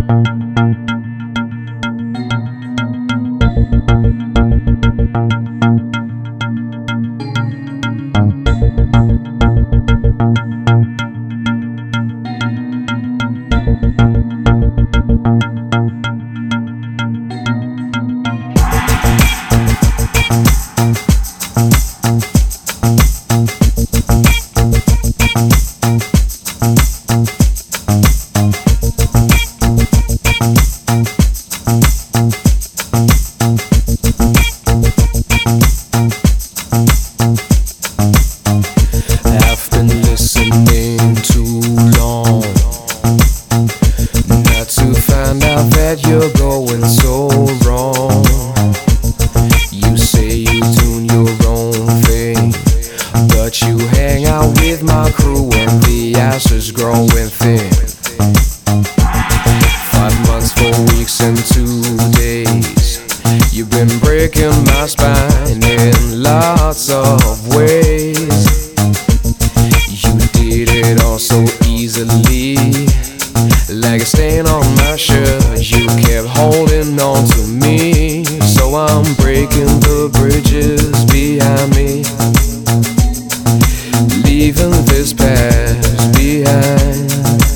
I've been listening too long not to find out that you're going so wrong. You say you doing your own thing, but you hang out with my crew and the ice is growing thin. 5 months, 4 weeks and 2 days, you've been breaking my spine in lots of ways. You did it all so easily, like a stain on my shirt. You kept holding on to me, so I'm breaking the bridges behind me, leaving this past behind,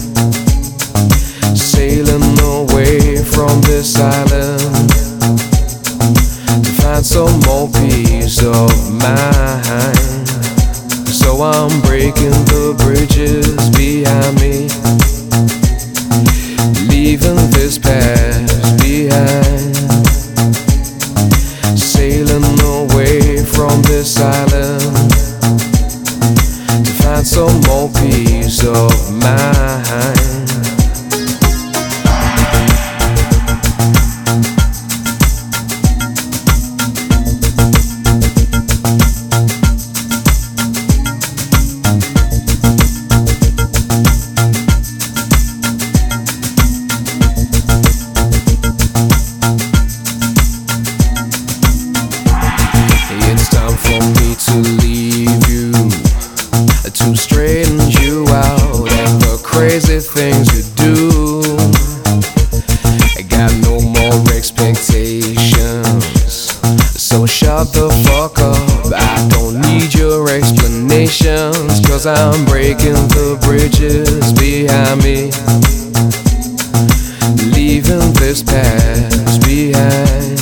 sailing away from this island to find some more peace of mind. So I'm breaking the bridges behind me, leaving this past behind, sailing away from this island to find some more peace of mind. It's time for me to leave you, to straighten you out and the crazy things you do. I got no more expectations, so shut the fuck up. I don't need your explanations, 'cause I'm breaking the bridges behind me, leaving this past behind,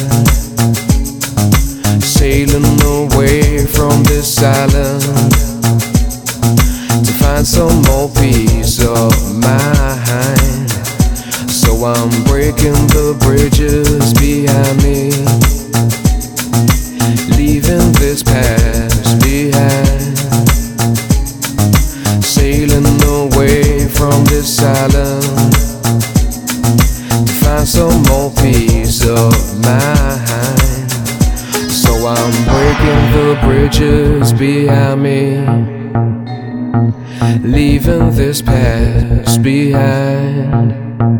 sailing away from this island to find some more peace of mind. So I'm breaking the bridges behind me, leaving this past behind, sailing away from this island to find some more peace of mind. So I'm breaking the bridges behind me, leaving this past behind,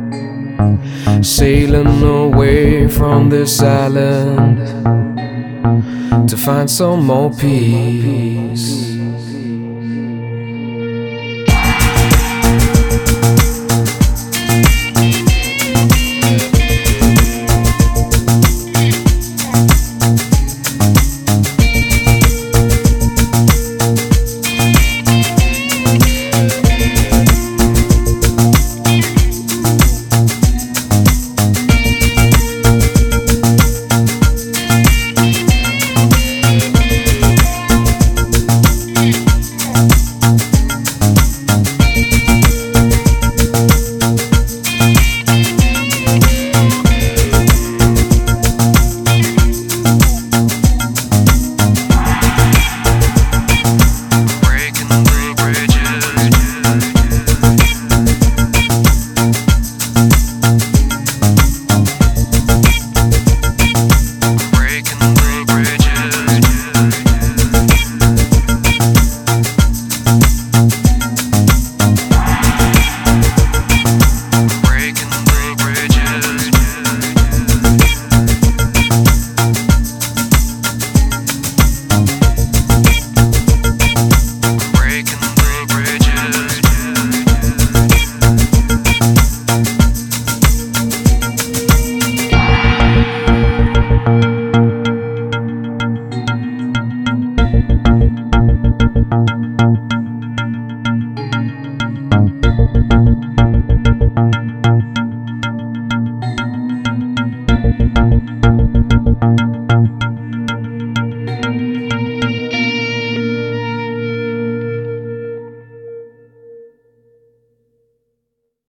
sailing away from this island to find some more peace.